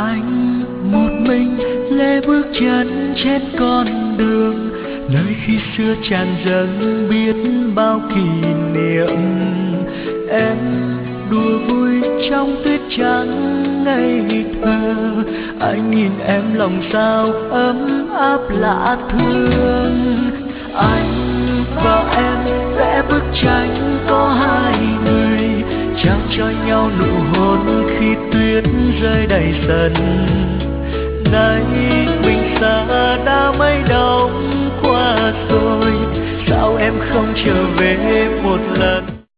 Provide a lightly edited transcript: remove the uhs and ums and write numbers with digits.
Anh một mình lê bước chân trên con đường, nơi khi xưa tràn dâng biết bao kỷ niệm. Em đùa vui trong tuyết trắng ngây thơ, anh nhìn em lòng sao ấm áp lạ thương. Anh và em vẽ bức tranh có hai người, trao cho nhau nụ hôn khi tuyết rơi đầy sân. Nay mình xa đã mấy đông qua rồi, sao em không trở về một lần?